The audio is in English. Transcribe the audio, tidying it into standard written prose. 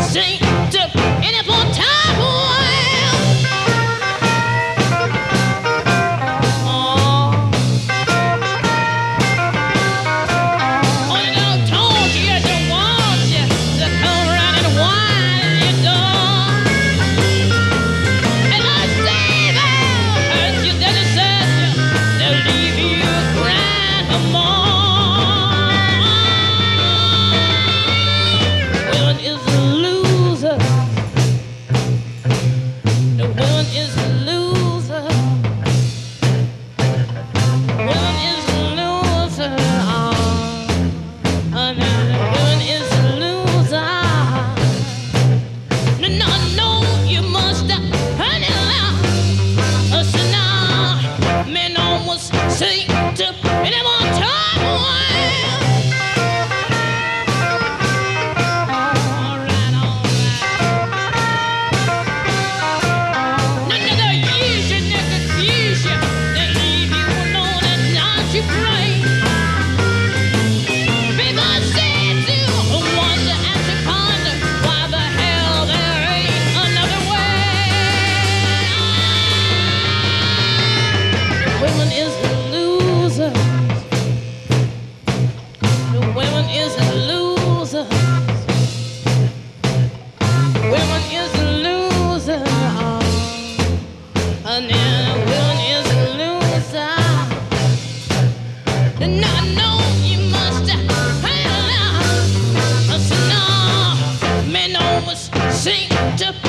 sing to any more time. Sing to any more time. All right, all right. None of the use you, the confusion, they leave you alone at night you pray. People say to wonder and to ponder why the hell there ain't another way. Women is women is losers. Women is losers. And then women is losers. And I know you must have. So now, men always sing to